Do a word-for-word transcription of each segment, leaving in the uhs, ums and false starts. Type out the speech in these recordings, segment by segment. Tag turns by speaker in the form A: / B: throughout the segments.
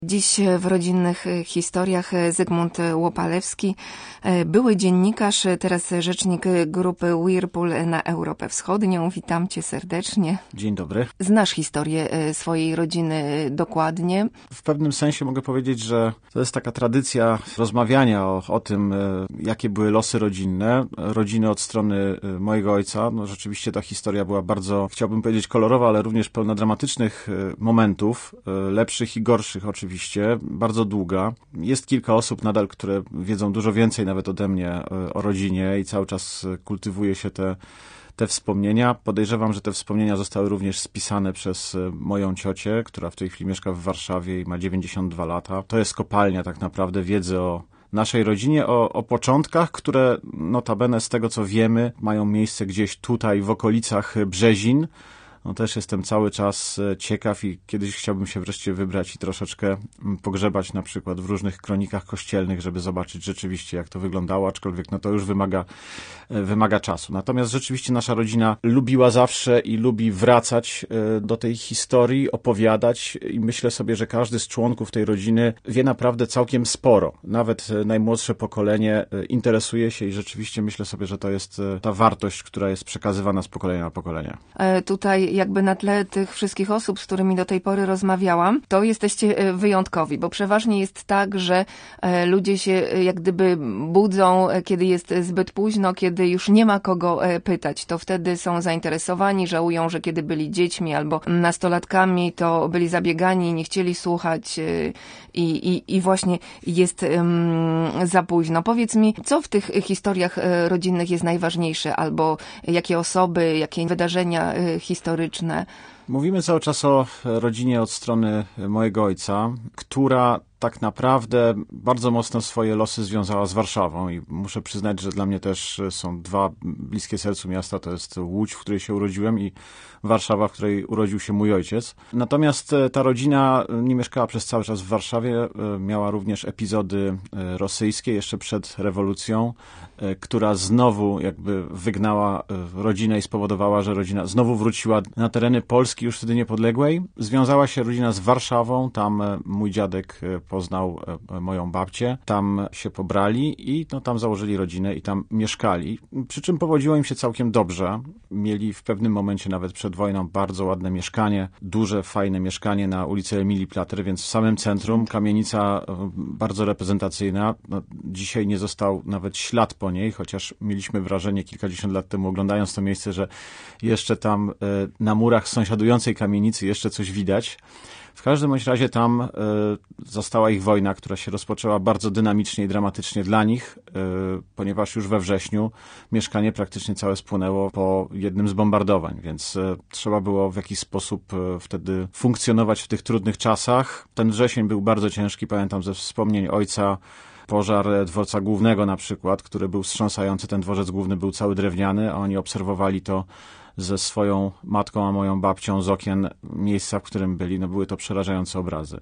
A: Dziś w rodzinnych historiach Zygmunt Łopalewski, były dziennikarz, teraz rzecznik grupy Whirlpool na Europę Wschodnią. Witam cię serdecznie.
B: Dzień dobry.
A: Znasz historię swojej rodziny dokładnie?
B: W pewnym sensie mogę powiedzieć, że to jest taka tradycja rozmawiania o, o tym, jakie były losy rodzinne. Rodziny od strony mojego ojca. No, rzeczywiście ta historia była bardzo, chciałbym powiedzieć, kolorowa, ale również pełna dramatycznych momentów, lepszych i gorszych oczywiście. Oczywiście, bardzo długa. Jest kilka osób nadal, które wiedzą dużo więcej nawet ode mnie o rodzinie i cały czas kultywuje się te, te wspomnienia. Podejrzewam, że te wspomnienia zostały również spisane przez moją ciocię, która w tej chwili mieszka w Warszawie i ma dziewięćdziesiąt dwa lata. To jest kopalnia tak naprawdę wiedzy o naszej rodzinie, o, o początkach, które notabene z tego co wiemy mają miejsce gdzieś tutaj w okolicach Brzezin. No też jestem cały czas ciekaw i kiedyś chciałbym się wreszcie wybrać i troszeczkę pogrzebać na przykład w różnych kronikach kościelnych, żeby zobaczyć rzeczywiście, jak to wyglądało, aczkolwiek no to już wymaga, wymaga czasu. Natomiast rzeczywiście nasza rodzina lubiła zawsze i lubi wracać do tej historii, opowiadać i myślę sobie, że każdy z członków tej rodziny wie naprawdę całkiem sporo. Nawet najmłodsze pokolenie interesuje się i rzeczywiście myślę sobie, że to jest ta wartość, która jest przekazywana z pokolenia na pokolenie.
A: E, tutaj jakby na tle tych wszystkich osób, z którymi do tej pory rozmawiałam, to jesteście wyjątkowi, bo przeważnie jest tak, że ludzie się jak gdyby budzą, kiedy jest zbyt późno, kiedy już nie ma kogo pytać. To wtedy są zainteresowani, żałują, że kiedy byli dziećmi albo nastolatkami, to byli zabiegani, nie chcieli słuchać i, i, i właśnie jest um, za późno. Powiedz mi, co w tych historiach rodzinnych jest najważniejsze, albo jakie osoby, jakie wydarzenia historyczne?
B: Mówimy cały czas o rodzinie od strony mojego ojca, która tak naprawdę bardzo mocno swoje losy związała z Warszawą i muszę przyznać, że dla mnie też są dwa bliskie sercu miasta, to jest Łódź, w której się urodziłem i Warszawa, w której urodził się mój ojciec. Natomiast ta rodzina nie mieszkała przez cały czas w Warszawie, miała również epizody rosyjskie jeszcze przed rewolucją, która znowu jakby wygnała rodzinę i spowodowała, że rodzina znowu wróciła na tereny Polski już wtedy niepodległej. Związała się rodzina z Warszawą, tam mój dziadek poznał moją babcię, tam się pobrali i no, tam założyli rodzinę i tam mieszkali. Przy czym powodziło im się całkiem dobrze. Mieli w pewnym momencie nawet przed wojną bardzo ładne mieszkanie, duże, fajne mieszkanie na ulicy Emilii Plater, więc w samym centrum, kamienica bardzo reprezentacyjna. No, dzisiaj nie został nawet ślad po niej, chociaż mieliśmy wrażenie kilkadziesiąt lat temu, oglądając to miejsce, że jeszcze tam na murach sąsiadującej kamienicy jeszcze coś widać. W każdym bądź razie tam y, została ich wojna, która się rozpoczęła bardzo dynamicznie i dramatycznie dla nich, y, ponieważ już we wrześniu mieszkanie praktycznie całe spłonęło po jednym z bombardowań, więc y, trzeba było w jakiś sposób y, wtedy funkcjonować w tych trudnych czasach. Ten wrzesień był bardzo ciężki, pamiętam ze wspomnień ojca, pożar dworca głównego na przykład, który był wstrząsający, ten dworzec główny był cały drewniany, a oni obserwowali to ze swoją matką, a moją babcią z okien miejsca, w którym byli. No były to przerażające obrazy.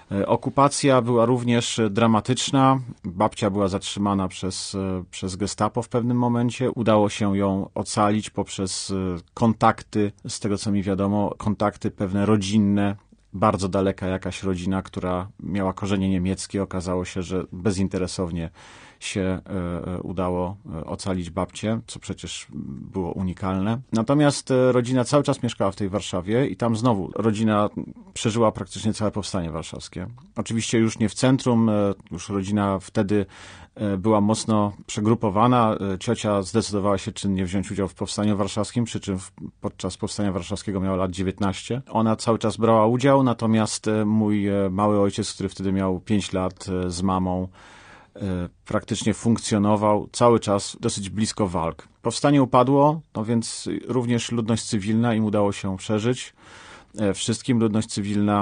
B: Okupacja była również dramatyczna. Babcia była zatrzymana przez, przez Gestapo w pewnym momencie. Udało się ją ocalić poprzez kontakty, z tego co mi wiadomo, kontakty pewne rodzinne. Bardzo daleka jakaś rodzina, która miała korzenie niemieckie. Okazało się, że bezinteresownie się e, udało ocalić babcię, co przecież było unikalne. Natomiast e, rodzina cały czas mieszkała w tej Warszawie i tam znowu rodzina przeżyła praktycznie całe powstanie warszawskie. Oczywiście już nie w centrum, e, już rodzina wtedy e, była mocno przegrupowana. E, ciocia zdecydowała się czynnie wziąć udział w powstaniu warszawskim, przy czym w, podczas powstania warszawskiego miała lat dziewiętnaście. Ona cały czas brała udział, natomiast e, mój e, mały ojciec, który wtedy miał pięć lat e, z mamą, praktycznie funkcjonował cały czas dosyć blisko walk. Powstanie upadło, no więc również ludność cywilna im udało się przeżyć. Wszystkim ludność cywilna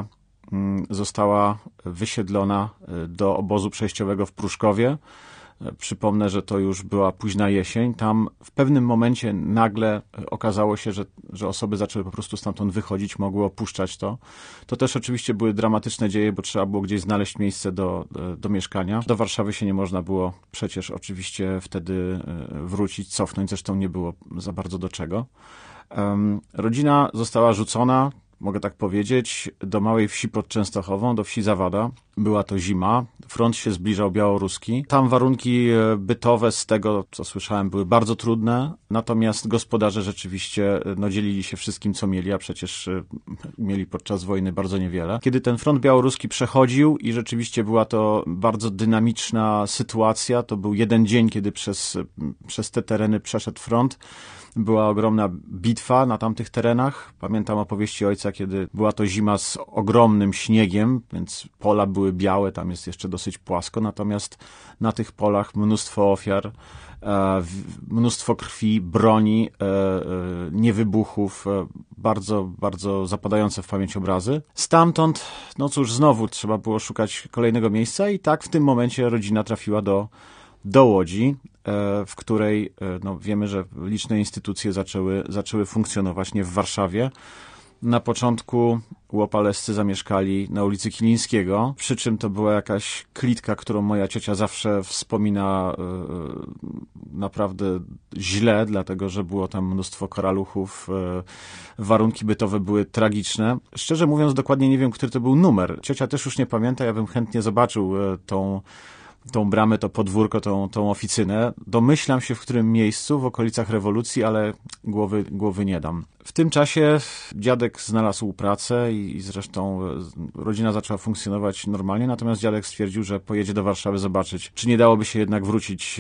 B: została wysiedlona do obozu przejściowego w Pruszkowie. Przypomnę, że to już była późna jesień. Tam w pewnym momencie nagle okazało się, że, że osoby zaczęły po prostu stamtąd wychodzić, mogły opuszczać to. To też oczywiście były dramatyczne dzieje, bo trzeba było gdzieś znaleźć miejsce do, do, do mieszkania. Do Warszawy się nie można było przecież oczywiście wtedy wrócić, cofnąć, zresztą nie było za bardzo do czego. Um, rodzina została rzucona, mogę tak powiedzieć, do małej wsi pod Częstochową, do wsi Zawada. Była to zima, front się zbliżał białoruski. Tam warunki bytowe, z tego co słyszałem, były bardzo trudne, natomiast gospodarze rzeczywiście no, dzielili się wszystkim, co mieli, a przecież mieli podczas wojny bardzo niewiele. Kiedy ten front białoruski przechodził i rzeczywiście była to bardzo dynamiczna sytuacja, to był jeden dzień, kiedy przez, przez te tereny przeszedł front. Była ogromna bitwa na tamtych terenach. Pamiętam opowieści ojca, kiedy była to zima z ogromnym śniegiem, więc pola były białe, tam jest jeszcze dosyć płasko, natomiast na tych polach mnóstwo ofiar, e, mnóstwo krwi, broni, e, e, niewybuchów, e, bardzo, bardzo zapadające w pamięć obrazy. Stamtąd, no cóż, znowu trzeba było szukać kolejnego miejsca i tak w tym momencie rodzina trafiła do do Łodzi, w której no, wiemy, że liczne instytucje zaczęły, zaczęły funkcjonować, nie w Warszawie. Na początku łopalescy zamieszkali na ulicy Kilińskiego, przy czym to była jakaś klitka, którą moja ciocia zawsze wspomina e, naprawdę źle, dlatego że było tam mnóstwo karaluchów, e, warunki bytowe były tragiczne. Szczerze mówiąc, dokładnie nie wiem, który to był numer. Ciocia też już nie pamięta, ja bym chętnie zobaczył e, tą tą bramę, to podwórko, tą, tą oficynę. Domyślam się, w którym miejscu, w okolicach rewolucji, ale głowy, głowy nie dam. W tym czasie dziadek znalazł pracę i, i zresztą rodzina zaczęła funkcjonować normalnie, natomiast dziadek stwierdził, że pojedzie do Warszawy zobaczyć, czy nie dałoby się jednak wrócić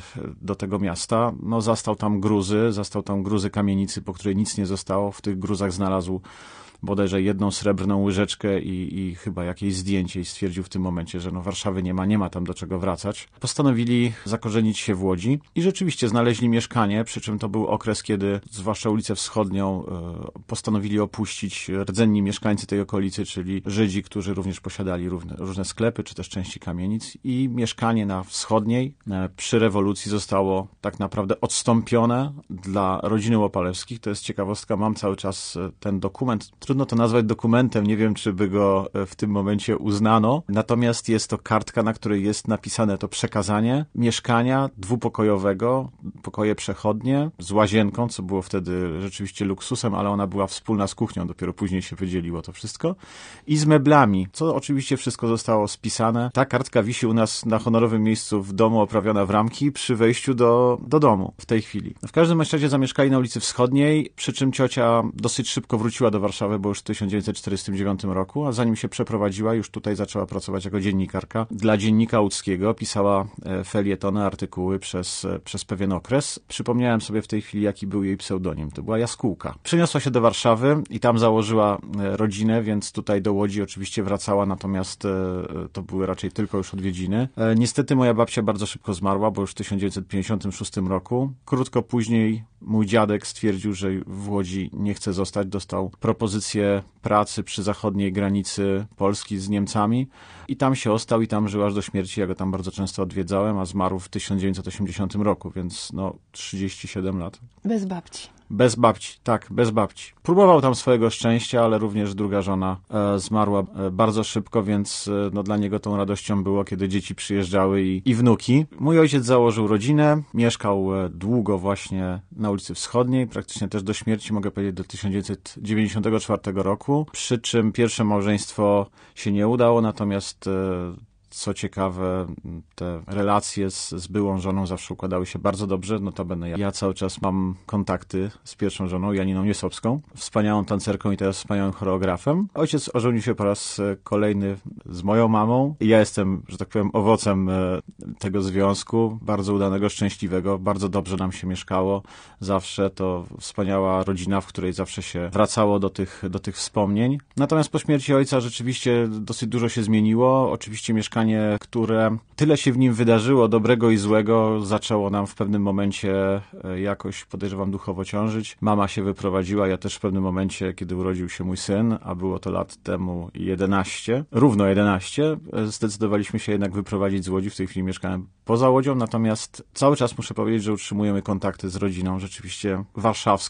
B: do tego miasta. No, zastał tam gruzy, zastał tam gruzy kamienicy, po której nic nie zostało. W tych gruzach znalazł bodajże jedną srebrną łyżeczkę i, i chyba jakieś zdjęcie i stwierdził w tym momencie, że no Warszawy nie ma, nie ma tam do czego wracać. Postanowili zakorzenić się w Łodzi i rzeczywiście znaleźli mieszkanie, przy czym to był okres, kiedy zwłaszcza ulicę Wschodnią e, postanowili opuścić rdzenni mieszkańcy tej okolicy, czyli Żydzi, którzy również posiadali równe, różne sklepy, czy też części kamienic i mieszkanie na Wschodniej e, przy rewolucji zostało tak naprawdę odstąpione dla rodziny Łopalewskich. To jest ciekawostka, mam cały czas ten dokument. Trudno to nazwać dokumentem, nie wiem, czy by go w tym momencie uznano. Natomiast jest to kartka, na której jest napisane to przekazanie mieszkania dwupokojowego, pokoje przechodnie, z łazienką, co było wtedy rzeczywiście luksusem, ale ona była wspólna z kuchnią, dopiero później się wydzieliło to wszystko. I z meblami, co oczywiście wszystko zostało spisane. Ta kartka wisi u nas na honorowym miejscu w domu, oprawiona w ramki, przy wejściu do, do domu w tej chwili. W każdym razie zamieszkali na ulicy Wschodniej, przy czym ciocia dosyć szybko wróciła do Warszawy, bo już w tysiąc dziewięćset czterdziestym dziewiątym roku, a zanim się przeprowadziła, już tutaj zaczęła pracować jako dziennikarka. Dla Dziennika Łódzkiego pisała felietony, artykuły przez, przez pewien okres. Przypomniałem sobie w tej chwili, jaki był jej pseudonim. To była Jaskółka. Przeniosła się do Warszawy i tam założyła rodzinę, więc tutaj do Łodzi oczywiście wracała, natomiast to były raczej tylko już odwiedziny. Niestety moja babcia bardzo szybko zmarła, bo już w tysiąc dziewięćset pięćdziesiątym szóstym roku. Krótko później mój dziadek stwierdził, że w Łodzi nie chce zostać. Dostał propozycję pracy przy zachodniej granicy Polski z Niemcami i tam się ostał i tam żył aż do śmierci. Ja go tam bardzo często odwiedzałem, a zmarł w tysiąc dziewięćset osiemdziesiątym roku, więc no trzydzieści siedem lat.
A: Bez babci.
B: Bez babci, tak, bez babci. Próbował tam swojego szczęścia, ale również druga żona e, zmarła e, bardzo szybko, więc e, no, dla niego tą radością było, kiedy dzieci przyjeżdżały i, i wnuki. Mój ojciec założył rodzinę, mieszkał e, długo właśnie na ulicy Wschodniej, praktycznie też do śmierci, mogę powiedzieć, do tysiąc dziewięćset dziewięćdziesiątego czwartego roku, przy czym pierwsze małżeństwo się nie udało, natomiast e, co ciekawe, te relacje z, z byłą żoną zawsze układały się bardzo dobrze. Notabene ja, ja cały czas mam kontakty z pierwszą żoną, Janiną Niesowską, wspaniałą tancerką i teraz wspaniałym choreografem. Ojciec ożenił się po raz kolejny z moją mamą i ja jestem, że tak powiem, owocem tego związku, bardzo udanego, szczęśliwego. Bardzo dobrze nam się mieszkało. Zawsze to wspaniała rodzina, w której zawsze się wracało do tych, do tych wspomnień. Natomiast po śmierci ojca rzeczywiście dosyć dużo się zmieniło. Oczywiście mieszkanie, które tyle się w nim wydarzyło, dobrego i złego, zaczęło nam w pewnym momencie jakoś, podejrzewam, duchowo ciążyć. Mama się wyprowadziła, ja też w pewnym momencie, kiedy urodził się mój syn, a było to lat temu jedenaście, równo jedenaście, zdecydowaliśmy się jednak wyprowadzić z Łodzi. W tej chwili mieszkałem poza Łodzią, natomiast cały czas muszę powiedzieć, że utrzymujemy kontakty z rodziną rzeczywiście warszawską.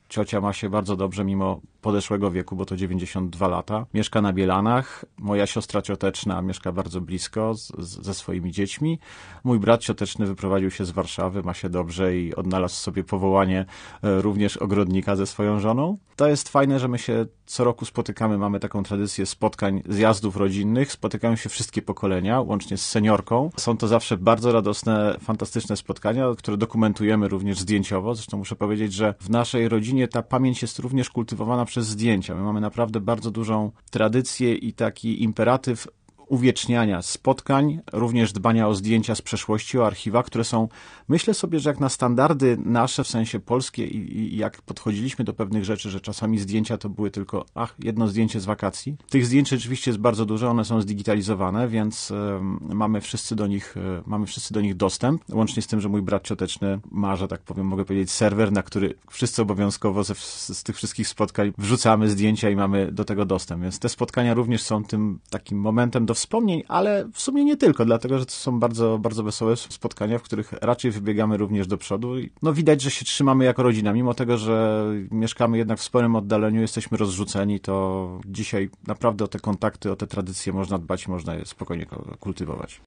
B: Ciocia ma się bardzo dobrze mimo podeszłego wieku, bo to dziewięćdziesiąt dwa lata. Mieszka na Bielanach. Moja siostra cioteczna mieszka bardzo blisko z, z, ze swoimi dziećmi. Mój brat cioteczny wyprowadził się z Warszawy, ma się dobrze i odnalazł sobie powołanie e, również ogrodnika ze swoją żoną. To jest fajne, że my się co roku spotykamy, mamy taką tradycję spotkań, zjazdów rodzinnych. Spotykają się wszystkie pokolenia, łącznie z seniorką. Są to zawsze bardzo radosne, fantastyczne spotkania, które dokumentujemy również zdjęciowo. Zresztą muszę powiedzieć, że w naszej rodzinie ta pamięć jest również kultywowana przez zdjęcia. My mamy naprawdę bardzo dużą tradycję i taki imperatyw uwieczniania spotkań, również dbania o zdjęcia z przeszłości, o archiwa, które są, myślę sobie, że jak na standardy nasze, w sensie polskie i, i jak podchodziliśmy do pewnych rzeczy, że czasami zdjęcia to były tylko, ach, jedno zdjęcie z wakacji. Tych zdjęć rzeczywiście jest bardzo dużo, one są zdigitalizowane, więc um, mamy wszyscy do nich, um, mamy wszyscy do nich dostęp, łącznie z tym, że mój brat cioteczny ma, że tak powiem, mogę powiedzieć, serwer, na który wszyscy obowiązkowo ze, z tych wszystkich spotkań wrzucamy zdjęcia i mamy do tego dostęp, więc te spotkania również są tym takim momentem do wspomnień, ale w sumie nie tylko, dlatego, że to są bardzo, bardzo wesołe spotkania, w których raczej wybiegamy również do przodu. I no widać, że się trzymamy jako rodzina, mimo tego, że mieszkamy jednak w sporym oddaleniu, jesteśmy rozrzuceni, to dzisiaj naprawdę o te kontakty, o te tradycje można dbać, można je spokojnie kultywować.